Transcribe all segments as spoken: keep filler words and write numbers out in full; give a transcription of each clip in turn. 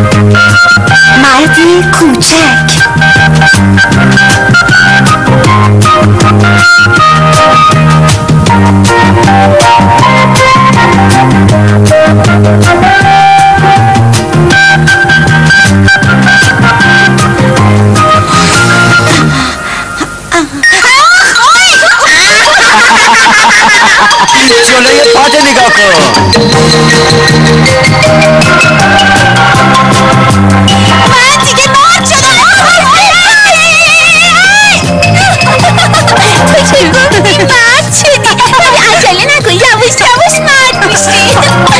مردی کوچک. جلوی پات نگاه کن. من دیگه مرد شدم. تو چه گفتی مرد شدی؟ ولی عجله نکن، یواش یواش مرد میشی.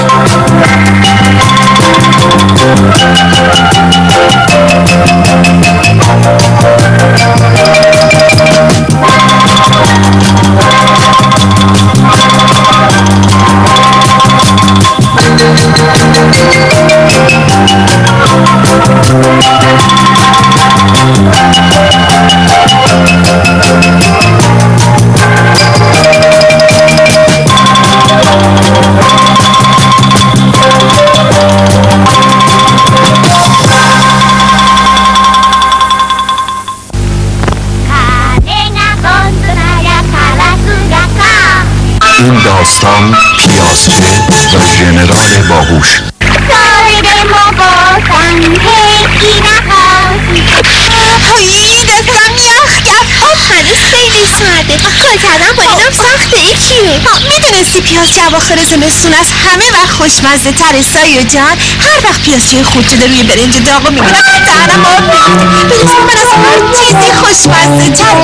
این داستان پیازچه و ژنرال باهوش. صاحب مباسم هیچی نخواهی. هایی دستم یخ یخ. آب هنوز خیلی سرده. کار کردن با اینم سخته. ای کیه؟ میدونستی پیازچه اواخر زمستون از همه وقت خوشمزه تر سایه جان؟ هر وقت پیازچه خورد شده روی برنج داغو میبینم دهنم آب میاد. بریزم من از هر چیزی خوشمزه تر.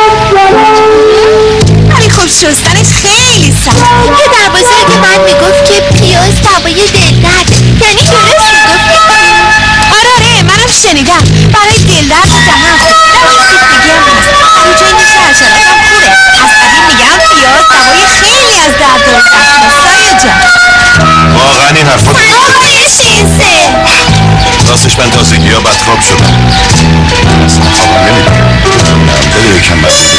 ولی خب شستنش خیلی سخت. پدر بزرگ من میگفت که پیاز دوای دلدرد. یعنی درست میگفتی؟ آره آره منم شنیدم. برای دلدرد و دهن خوب. سیختگی هم هست. تو جای میشه حشراتم خوبه. از قدیم میگم پیاز دوای خیلی از درد و سخت سایه جان. واقعا این حرفا آقای شینسه راستش من تازگی ها بدخواب شدم. اصلا خوابم نمیدونم. دل یکم بسیده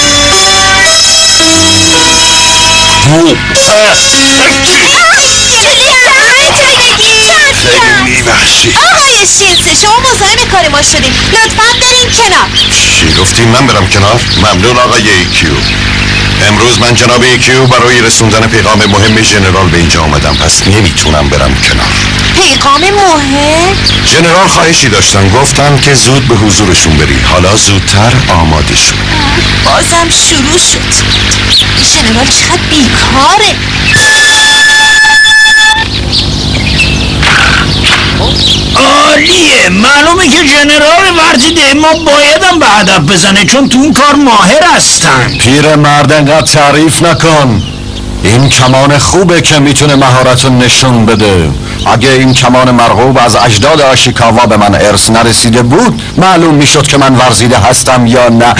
خیلی میبخشی. آقای شینسه شما مزاحم کار ما شدیم. لطفاً برین کنار. چی گفتی؟ من برم کنار؟ ممنون آقای ایکیو. امروز من جناب ایکیو برای رسوندن پیغام مهم ژنرال به اینجا آمدم، پس نمیتونم برم کنار. پیغام مهم؟ ژنرال خواهشی داشتن، گفتن که زود به حضورشون بری. حالا زودتر آماده شو. بازم شروع شد. ژنرال چقدر بیکاره. عالیه. معلومه که ژنرال ورزیده ما بایدم به هدف بزنه چون تو اون کار ماهر هستن. پیر مرد انقدر تعریف نکن. این کمان خوبه که میتونه مهارت رو نشون بده. اگه این کمان مرغوب از اجداد آشیکاوا به من ارث نرسیده بود معلوم میشد که من ورزیده هستم یا نه.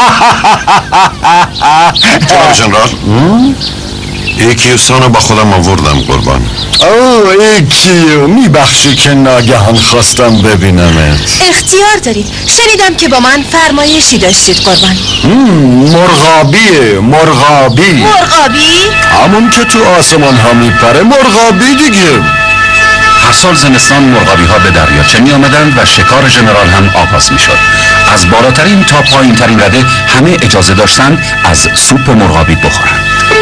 جناب ژنرال، ایکیوسانو با خودم آوردم قربان. اوه ایکیو، میبخشی که ناگهان خواستم ببینمت. اختیار دارید. شنیدم که با من فرمایشی داشتید قربان. مرغابیه. مرغابی مرغابی؟ همون که تو آسمان ها میپره. مرغابی دیگه. هر سال زمستان مرغابی ها به دریاچه می آمدند و شکار ژنرال هم آغاز می شد. از بالاترین تا پایین ترین رده همه اجازه داشتند از سوپ مرغابی بخورند.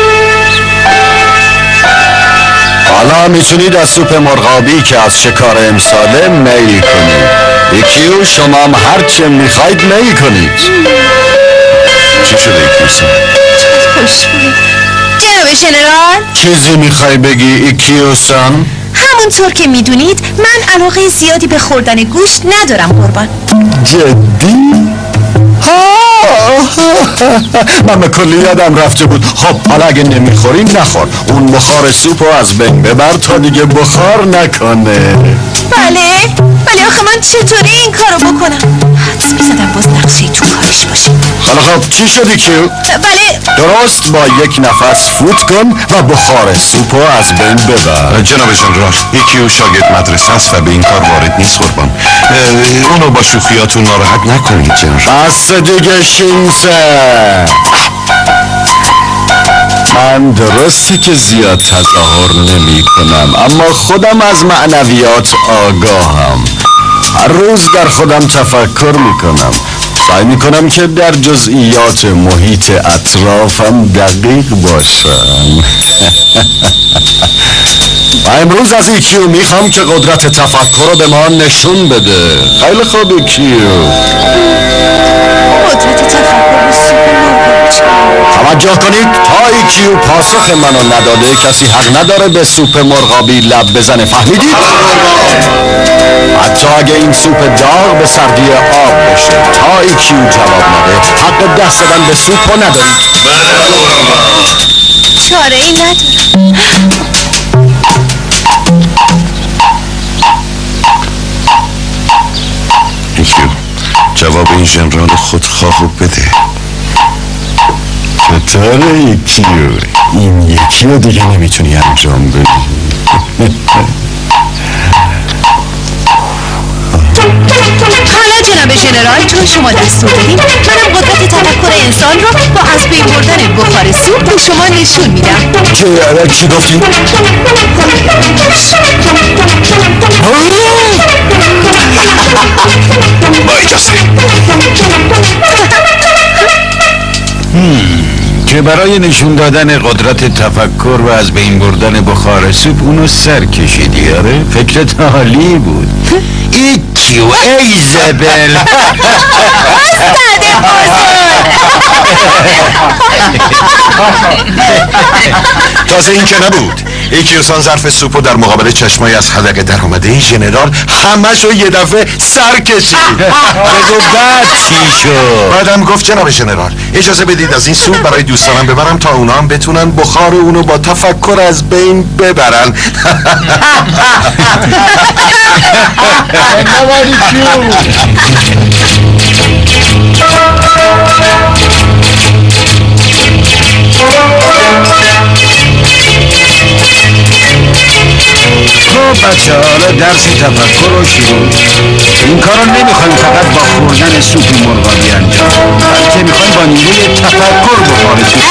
حالا میتونید از سوپ مرغابی که از شکار امساله می کنید. ایکیو شما هم هر چه میخواید می کنید. چی شده ایکیوسان؟ چقدر خوشبوی. جناب ژنرال، چیزی میخوای بگی ایکیوسان؟ همونطور که میدونید من علاقه زیادی به خوردن گوشت ندارم قربان. جدی؟ من به کلی یادم رفته بود. خب حالا اگه نمیخوری نخور. اون بخار سوپو از بین ببر تا دیگه بخار نکنه. بله ولی آخه من چطوری این کارو بکنم؟ حدس میزدم باز نقشه تو کارش باشه. حالا خب چی شدی کیو؟ بله درست با یک نفس فوت کن و بخار سوپو از بین ببر. جناب ژنرال، ایکیو شاگرد مدرسه است و به این کار وارد نیست قربان. اونو با شوخیاتون ناراحت نکنید جنرال. بس دیگه شینسه. من درسته که زیاد تظاهر نمی کنم اما خودم از معنویات آگاهم. هر روز در خودم تفکر میکنم، سعی میکنم که در جزئیات محیط اطرافم دقیق باشم. و امروز از ایکیو میخوام که قدرت تفکر رو به ما نشون بده. خیلی خوب ایکیو. قدرت تفکر به سوپ مرغابی. توجه کنید، تا ایکیو پاسخ منو نداده کسی حق نداره به سوپ مرغابی لب بزنه، فهمیدید؟ حتی اگه این سوپ داغ به سردی آب بشه، تا ایکیو جواب نده حق دست زدن به سوپ رو ندارید. چاره ای ندارم. ایکیو جواب این ژنرال خودخواهو بده. چطوره ایکیو؟ این یکی رو دیگه نمیتونی انجام بدی. حالا جناب ژنرال، چون شما دستور دادین، منم قدرت تفکر انسان رو با از بین بردن بخار سوپ به شما نشون میدم. که چی گفتی؟ با اجازه. که برای نشون دادن قدرت تفکر و از بین بردن بخار سوپ اونو سر کشیدی. آره فکرت عالی بود. ایکیو ای زبل. تازه این که نبود، ایکیوسان ظرف سوپو در مقابل چشمای از حلقه در آمده این ژنرال همشو یه دفعه سر کشید. بگو بعد چی شد؟ بعدم گفت جناب ژنرال اجازه بدید از این سوپ برای دوستانم ببرم تا اونا هم بتونن بخار اونو با تفکر از بین ببرن. خب بچه حالا درس تفکر رو شروع. این کار رو نمیخوایم فقط با خوردن سوپ مرغابی انجام، بلکه میخوایم با نیروی تفکر بخار سوپ.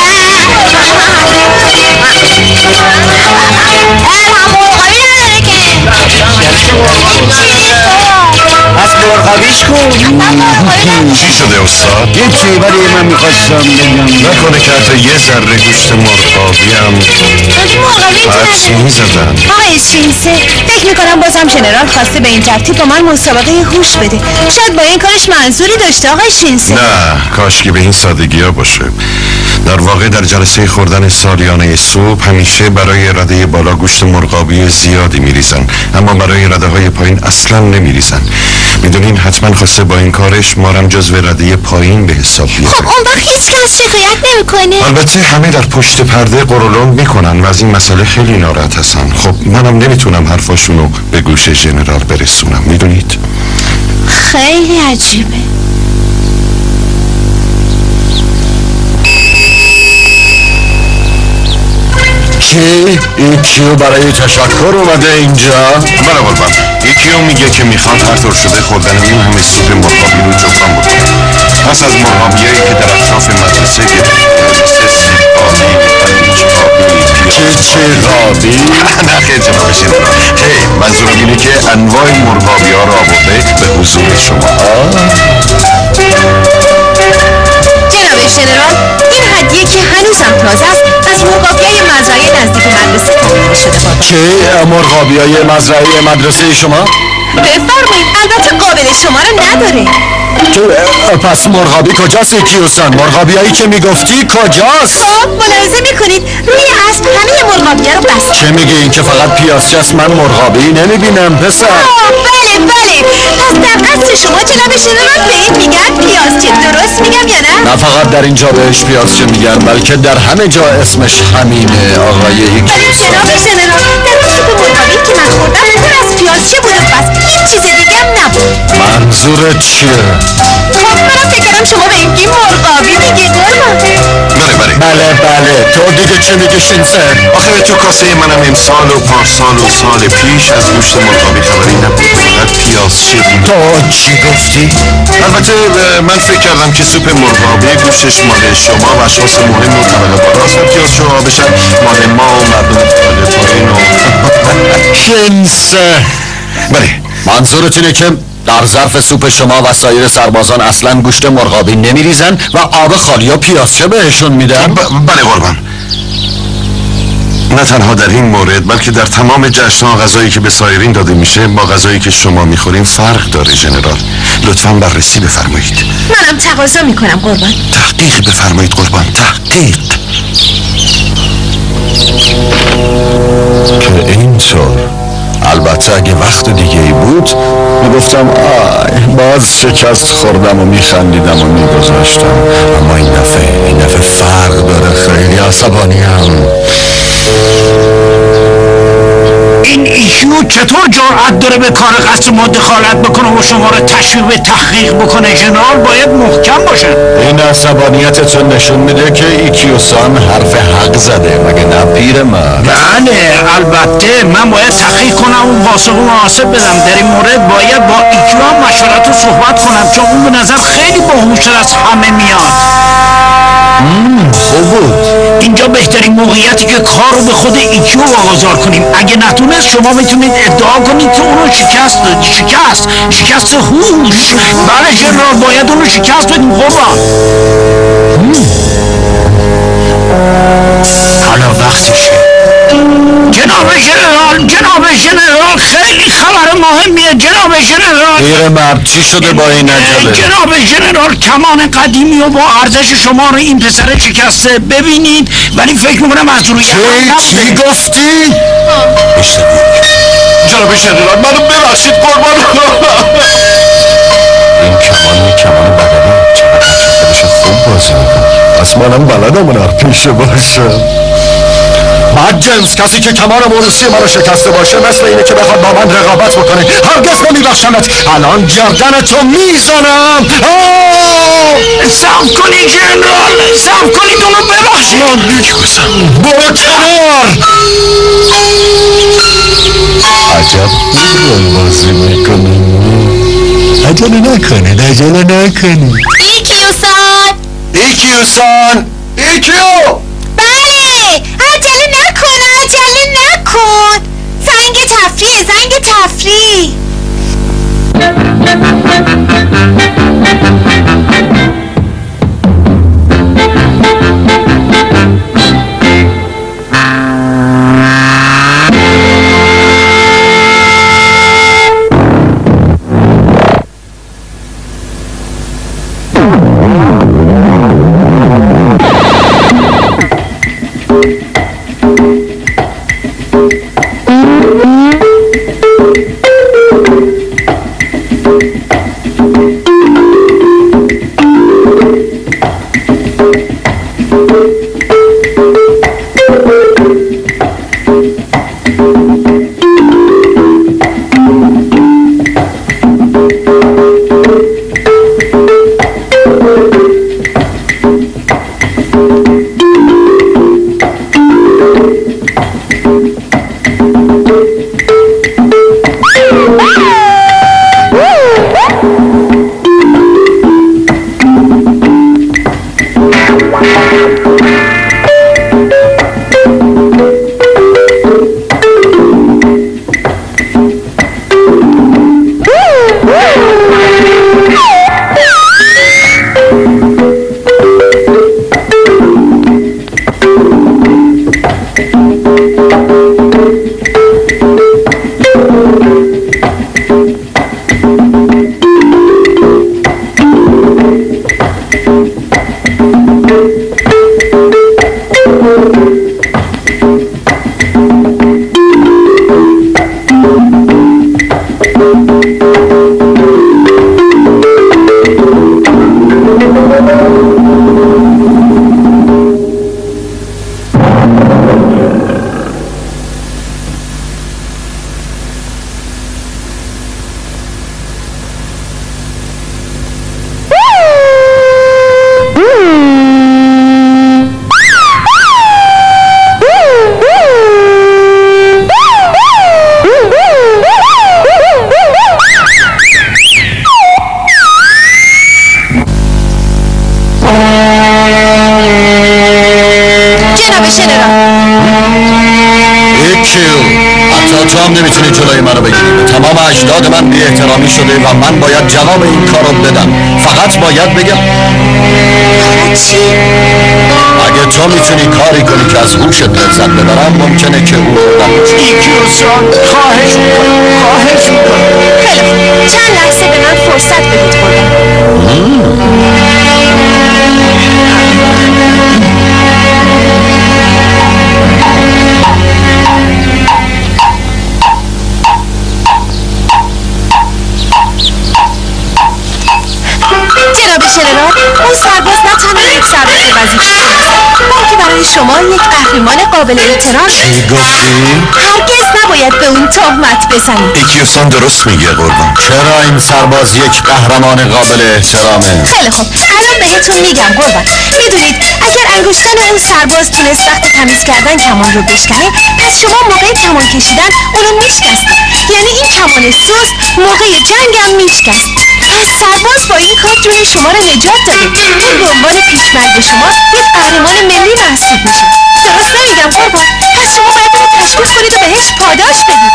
از مرغابیش کن. چی شده استاد؟ هیچی، ولی من میخواستم بگم نکنه که حتی یه ذره گوشت مرغابی هم حدسی میزدن. آقای شینسه، فکر میکنم بازم ژنرال خواسته به این ترتیب با من مسابقه هوش بده. شاید با این کارش منظوری داشته آقای شینسه. نه، کاش که به این سادگی ها باشه. در واقع در جلسه خوردن سالیانه صبح همیشه برای رده بالا گوشت مرغابی زیادی میریزن، اما برای رده های پایین اصلا نمیریزن. میدونین حتما خواسته با این کارش مارم جزو رده پایین به حساب بیاره. خب اون وقت هیچ کس شکایت نمیکنه؟ البته همه در پشت پرده قرولند میکنن و از این مسئله خیلی ناراحت هستن. خب منم نمیتونم حرفاشونو به گوش ژنرال برسونم، میدونید؟ خیلی عجیبه. کی؟ ایکیو برای تشکر اومده اینجا؟ بله قربان، ایکیو میگه که میخواد هر طور شده خوردن این همه سوپ مرغابی رو جبران بکنه. پس از مرغابیایی که در اطراف مدرسه گرفته مثل سیب آبی، پنیج آبی، چه چه آبی؟ نه خیلی جناب ژنرال، خیلی منظورم اینه که انواع مرغابی ها رو آورده به حضور شما. جناب ژنرال، این هدیه که هنوزم تازه است از مرغابیای مزرعه نزدیک مدرسه تولید شده بود. چه مرغابیای مزرعه مدرسه شما؟ بفرمایید، البته قابل شما رو نداره. که پس مرغابی کجاست ایکیوسان؟ مرغابیایی که میگفتی کجاست؟ خب ملاحظه میکنید روی اسب همه مرغابی‌ها رو بسته. چه میگی؟ این که فقط پیازچه است؟ من مرغابی نمیبینم پسر. آه بله بله، پس در قصد شما جناب ژنرال به این میگن پیازچه، درست میگم یا نه؟ نه فقط در اینجا بهش پیازچه میگن، بلکه در همه جا اسمش همینه آقای ولی ایکیوسان. جناب ژنرال، در اون سوپ مرغابی که من خوردم پر از پیازچه بود و بس، هیچ چیز دیگه هم نبود. منظورت چیه؟ خب منم فکر کردم شما به این میگی مرغابی دیگه قربان. بله بله بله بله تو دیگه چه میگی شینسه؟ آخه تو کاسه منم امسال و پارسال و سال پیش از گوشت مرغابی خبری نبود، فقط پیازچه بود. تو چی گفتی؟ البته من فکر کردم که سوپ مرغابی گوشتش مال شما و اشخاص مهم و طبقه بالاست و پیازچه ها بشن مال ما و مردم طبقه پایین و شینسه. بله منظورت اینه که در ظرف سوپ شما و سایر سربازان اصلا گوشت مرغابی نمیریزن و آب خالی و پیازچه بهشون میدن؟ بله قربان. نه تنها در این مورد بلکه در تمام جشن‌ها غذایی که به سایرین داده میشه با غذایی که شما میخورین فرق داره ژنرال. لطفاً بررسی بفرمایید. منم تقاضا میکنم قربان. تحقیق بفرمایید قربان، تحقیق. که اینطور. البته اگه وقت دیگه ای بود میگفتم آی باز شکست خوردم و میخندیدم و میگذاشتم، اما این دفعه این دفعه فرق داره. خیلی عصبانی هم. این ایکیو چطور جرأت داره به کار قصد ما دخالت بکنه و شما رو تشویق به تحقیق بکنه؟ ژنرال باید محکم باشه. این عصبانیتتون نشون میده که ایکیو سان حرف حق زده، مگه نه پیر مرد؟ بله البته من باید تحقیق کنم و پاسخ مناسب بدم. در این مورد باید با ایکیو هم مشورت و صحبت کنم چون اون به نظر خیلی باهوشتر از همه میاد. خوب بود. اینجا بهترین موقعیتی که کار رو به خود ایکیو واگذار کنیم. اگه نتونست شما میتونید ادعا کنید که اونو شکست شکست شکست هوش. بله ژنرال باید اونو شکست بدیم قربان. حالا وقتشه. جناب ژنرال جناب ژنرال خیلی خبر مهمیه جناب ژنرال. پیر مرد چی شده با این عجله؟ جناب ژنرال کمان قدیمی و با ارزش شما رو این پسر شکسته ببینید، ولی فکر میکنم از روی چی؟ چی گفتی؟ اشتباه جناب ژنرال منو ببخشید قربان. این کمان یه کمان بدنی چقدر بشه خوب بازی میکنم. پس منم بلدم اون پیشه باشه. بعد جنس کسی که کمان موروثی منو شکسته باشه مثل اینه که بخواد با من رقابت بکنه. هرگز نمیبخشمت. الان گردنتو میزنم. صبر کنید ژنرال، صبر کنید اونو ببخشید. میکوزم برو کنار. عجب خوب بازی میکنم. عجله نکنید عجله نکنید. ایکیوسان ایکیوسان ایکیو. بله عجله نکن عجله نکن. زنگ تفریح زنگ تفریح. اجداد من بی احترامی شده و من باید جواب این کار رو بدم. فقط باید بگم چی؟ اگه تو میتونی کاری کنی که از هوشت لذت ببرم ممکنه که او نباشه. ایکیوسان خواهش میکنم خواهش میکنم. خیلی خوب، چند لحظه به من فرصت بدید قربان. جناب ژنرال، اون سرباز نه تنها یک سرباز وظیفه‌ای است، بلکه برای شما یک قهرمان قابل احترام. چی گفتی؟ هرگز نباید به اون تهمت بزنید. ایکیوسان درست میگه قربان. چرا این سرباز یک قهرمان قابل احترامه؟ خیلی خوب، الان بهتون میگم قربان. میدونید اگر انگشتان اون سرباز تونست وقت تمیز کردن کمان رو بشکنه، پس شما موقع کمان کشیدن اونو میشکستید. یعنی این کمان سوست موقع جنگ هم میشکست. پس سرباز با این کار جون شما رو نجات داده. اون به عنوان پیشمرگ شما یک قهرمان ملی محسوب میشه. درست نمیگم قربان؟ پس شما باید اونو تشویق کنید و بهش پاداش بدید.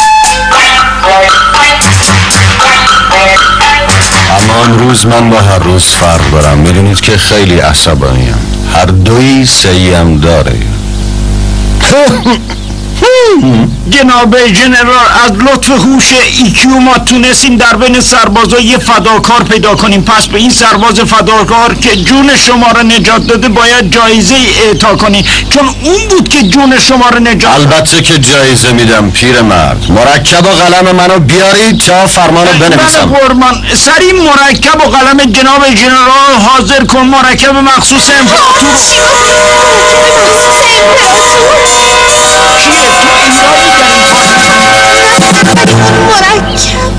اما اون روز من با هر روز فرق دارم. میدونید که خیلی عصبانیم. هر دوی سیم داره. جناب ژنرال، از لطف هوش ایکیو ما تونستیم در بین سربازا یه فداکار پیدا کنیم. پس به این سرباز فداکار که جون شما رو نجات داده باید جایزه اعطا کنی، چون اون بود که جون شما رو نجات. البته که جایزه میدم پیرمرد. مرکب و قلم منو بیارید تا فرمانو بنویسم. بله قربان، سریع مرکب و قلم جناب ژنرال حاضر کن. مرکب مخصوص امپراتور. مرکب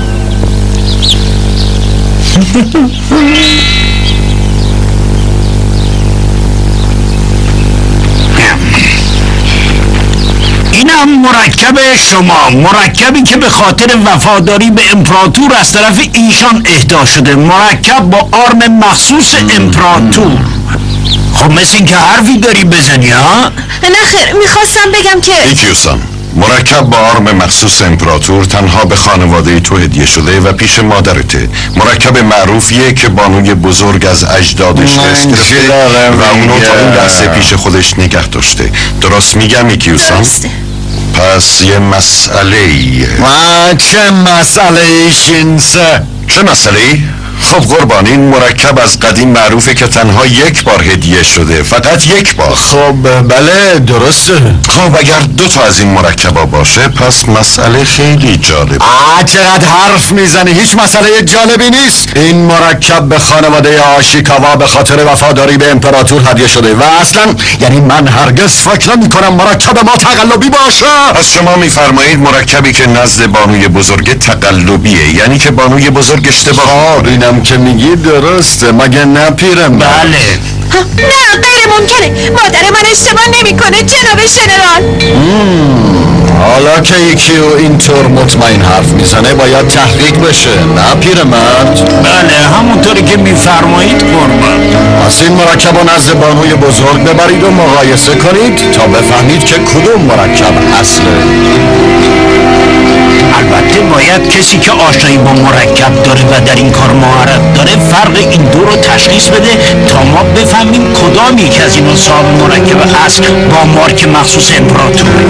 اینم مرکب شما، مرکبی که به خاطر وفاداری به امپراتور از طرف ایشان اهدا شده. مرکب با آرم مخصوص امپراتور. خب مثل این که حرفی داری بزنی ها؟ نه خیر، میخواستم بگم که ایکیوسان، مرکب با آرم مخصوص امپراتور تنها به خانواده تو هدیه شده و پیش مادرته. مرکب معروفیه که بانوی بزرگ از اجدادش دست گرفته و اونو تا اون لحظه پیش خودش نگه داشته. درست میگم ایکیوسان؟ درسته. پس یه مسئله ایه. چه مسئله شینسه؟ چه مسئله ای؟ خب قربان، این مرکب از قدیم معروفه که تنها یک بار هدیه شده، فقط یک بار. خب بله درسته. خب اگر دو تا از این مرکبا باشه پس مسئله خیلی جالب. آه چقدر حرف میزنی، هیچ مسئله جالبی نیست. این مرکب به خانواده آشیکاوا به خاطر وفاداری به امپراتور هدیه شده و اصلا یعنی من هرگز فکر نمی کنم مرکب ما تقلبی باشه. پس شما میفرمایید مرکبی که نزد بانوی بزرگ تقلبیه، یعنی که بانوی بزرگ اشتباه. اینم که میگی درسته، مگه نه پیرم؟ بله. نه غیر ممکنه، مادر من اشتباه نمیکنه جناب ژنرال. حالا که یکی اینطور مطمئن حرف میزنه باید تحقیق بشه، نه پیرمرد؟ بله همونطوری که میفرمایید قربان. پس این مرکب و نزد بانوی بزرگ ببرید و مقایسه کنید تا بفهمید که کدوم مرکب اصله. البته باید کسی که آشنایی با مرکب داره و در این کار مهارت داره فرق این دو رو تشخیص بده تا ما بفهمیم کدام یک از اینا صاحب مرکب اصل با مارک مخصوص امپراتوره.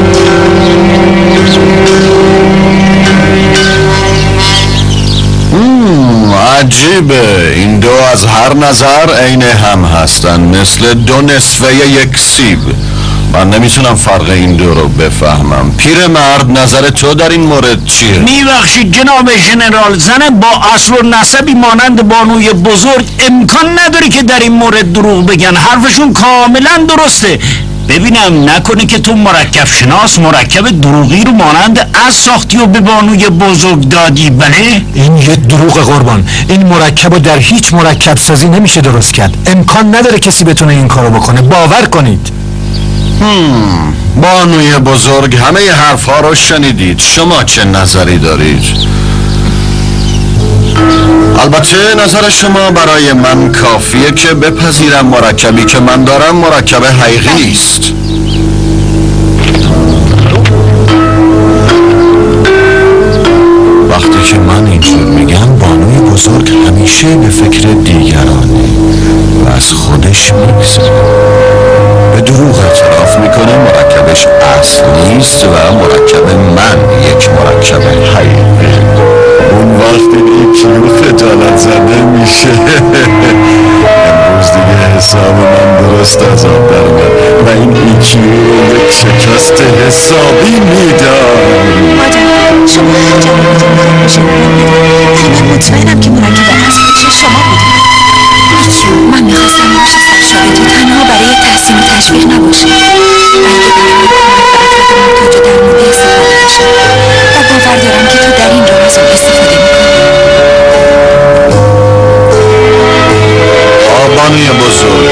عجیبه، این دو از هر نظر عین هم هستن، مثل دو نصفه یک سیب. من نمیتونم فرق این دو رو بفهمم. پیرمرد نظر تو در این مورد چیه؟ میبخشید جناب ژنرال، زن با اصل و نسبی مانند بانوی بزرگ امکان نداره که در این مورد دروغ بگن. حرفشون کاملا درسته. ببینم نکنه که تو مرکب شناس مرکب دروغی رو مانند از ساختی و به بانوی بزرگ دادی. بله؟ این یه دروغ قربان. این مرکب رو در هیچ مرکب سازی نمیشه درست کرد. امکان نداره کسی بتونه این کارو بکنه، باور کنید. هم. بانوی بزرگ، همه حرف ها رو شنیدید، شما چه نظری دارید؟ البته نظر شما برای من کافیه که بپذیرم مرکبی که من دارم مرکب حقیقی نیست. و وقتی که من اینجور میگم بانوی بزرگ همیشه به فکر دیگرانه و از خودش میگذره. به دروغ اعتراف میکنه مرکبش اصلی است و مرکب من یک مرکب حقیقی. اون وقتی ایکیو خجالت زده میشه. امروز دیگه حساب من درست از آب در اومد و این ایکیو یک شکست حسابی میدم. مادر شما هر جا بودیم میخواد باشه ولی من مطمئنم که مرکب اصلیش شما بودیم. ایکیو من میخواستم باشه سرشاید تو تنها برای تحسین و تشویق نباشه بلکه برای کمک به افراد محتاج و درمونده استفاده بشه و باور دارم که تو در این راه از اون استفاده میکنی. آبانوی بزرگ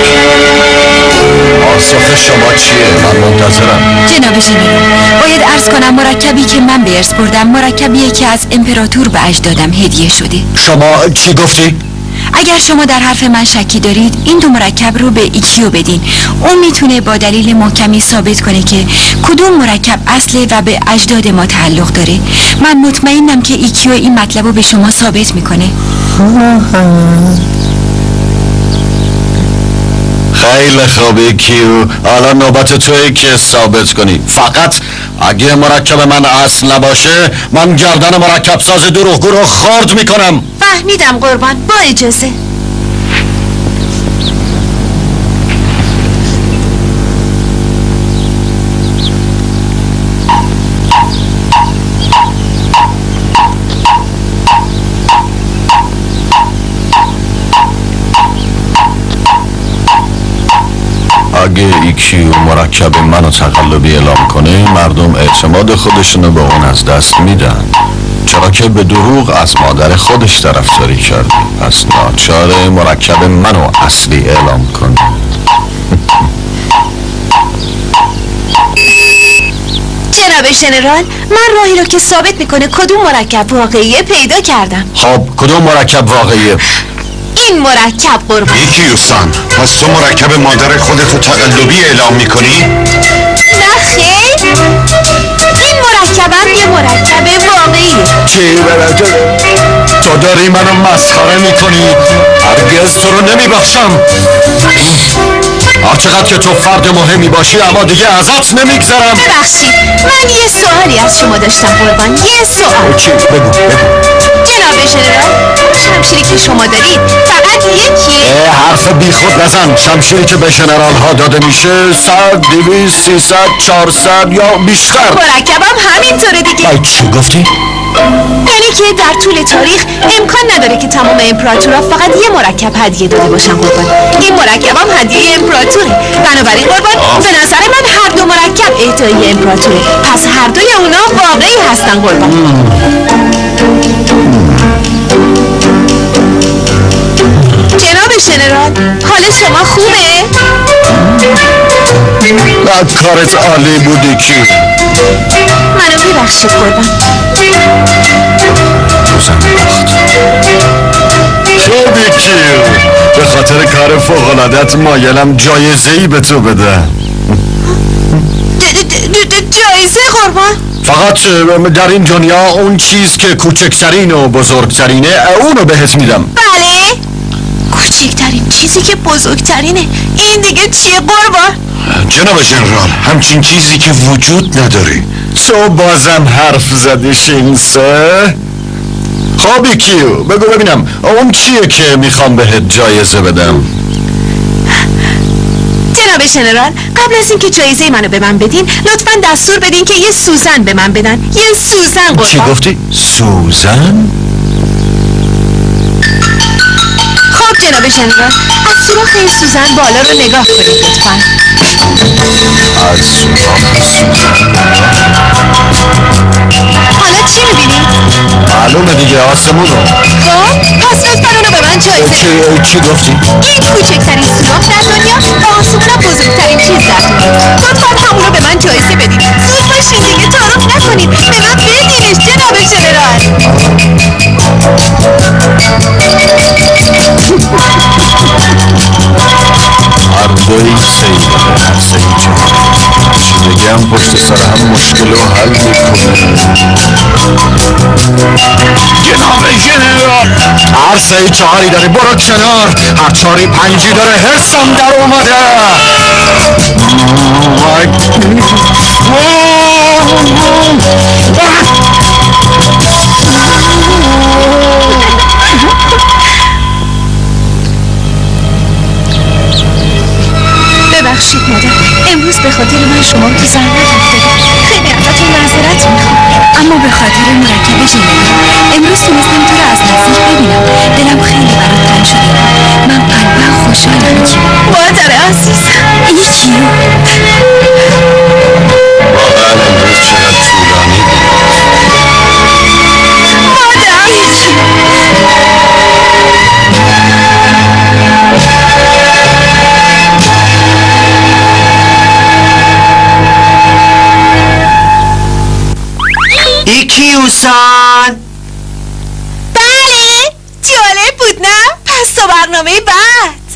پاسخ شما چیه؟ من منتظرم. جناب ژنرال باید عرض کنم مرکبی که من به ارث بردم مرکبیه که از امپراتور به اجدادم هدیه شده. شما چی گفتی؟ اگر شما در حرف من شکی دارید این دو مرکب رو به ایکیو بدین. اون میتونه با دلیل محکمی ثابت کنه که کدوم مرکب اصله و به اجداد ما تعلق داره. من مطمئنم که ایکیو این مطلب رو به شما ثابت میکنه. خیلی خوبه کیو، حالا نوبت توی که ثابت کنی. فقط اگه مرکب من اصل نباشه من گردن مرکب ساز دروغگو رو خرد میکنم. فهمیدم قربان، با اجازه. اگه ایکیو مرکب منو تقلبی اعلام کنه مردم اعتماد خودشونو به اون از دست میدن، چرا که به دروغ از مادر خودش طرفداری کرده. پس ناچاره مرکب منو اصلی اعلام کنه. جناب ژنرال من راهی رو که ثابت میکنه کدوم مرکب واقعیه پیدا کردم. خب کدوم مرکب واقعیه؟ این مرکب قربان. ایکیو سان، پس تو مرکب مادر خودتو تقلبی اعلام میکنی؟ نه خیر، این مرکبم یه مرکب واقعیه. چی برده؟ تو داری منو مسخره میکنی؟ هرگز تو رو نمیبخشم. هرچقدر که تو فرد مهمی باشی اما دیگه ازت نمیگذرم. ببخشید من یه سوالی از شما داشتم قربان. یه سوال. چی؟ بگو بگو. جناب ژنرال شمشیری که شما دارید فقط یکیه؟ حرف بی خود نزن. شمشیری که به ژنرال ها داده میشه صد، دویست، سیصد، چهارصد یا بیشتر. مرکبم همینطوره دیگه. ای چی گفتی؟ یعنی که در طول تاریخ امکان نداره که تمام امپراتورها فقط یه مرکب هدیه داده باشن قربان. این مرکبم هدیه امپراتوره. بنابراین قربان به نظر من هر دو مرکب اهدای امپراتوره. پس هر دوی اونا واقعی هستن قربان. جناب ژنرال حال شما خوبه؟ نه کارت عالی بودی کی؟ منو ببخشید قربان. روزم باخت. خوبی کی؟ به خاطر کار فوق‌العاده‌ات مایلم جایزه‌ای به تو بدم. جایزه قربان؟ فقط در این دنیا اون چیز که کوچکترین و بزرگترینه اونو بهت میدم. بله؟ کوچکترین چیزی که بزرگترینه این دیگه چیه قربان؟ جناب ژنرال همچین چیزی که وجود نداره. تو بازم حرف زدی شینسه؟ خب کیو بگو ببینم اون کیه که میخوام بهت جایزه بدم؟ جناب ژنرال قبل از اینکه جایزه منو به من بدین لطفاً دستور بدین که یه سوزن به من بدن. یه سوزن قربان. چی گفتی؟ سوزن؟ خب جناب ژنرال از سوراخ این سوزن بالا رو نگاه کنید لطفاً. از سوراخ سوزن. حالا چی میبینید؟ معلومه دیگه آسمون رو. خب پس لطفاً اونو به من جایزه. چی, چی گفتی؟ این کوچکترین سوراخ در دنیا و آسمونم بزرگترین چیز در دنیا. لطفاً همونو به من جایزه بدید. زود باشین دیگه تعارف نکنید. به من بدینش جناب ژنرال. هر دوی سیده هر سیده چی بگه دیگه هم پشت سر هم مشکل رو حل میکنه. جناب ژنرال، هر سه چهاری داره، برو کنار. هر چهاری پنجی داره، حرسم در اومده. ببخشید مادر، امروز به خاطر من شما تو زحمت افتادم. خیلی ازتون معذرت میخوام، اما به خاطر مرکب ژنرال امروز تونستم تو رو از نزدیک ببینم. دلم خیلی برات تنگ شده. من قلبا خوشحالم که مادر عزیز ایکیو. واقعا امروز چقدر طولانی بود. مادر ایکیوسان. بله جالب بود نه؟ پس تا برنامه بعد.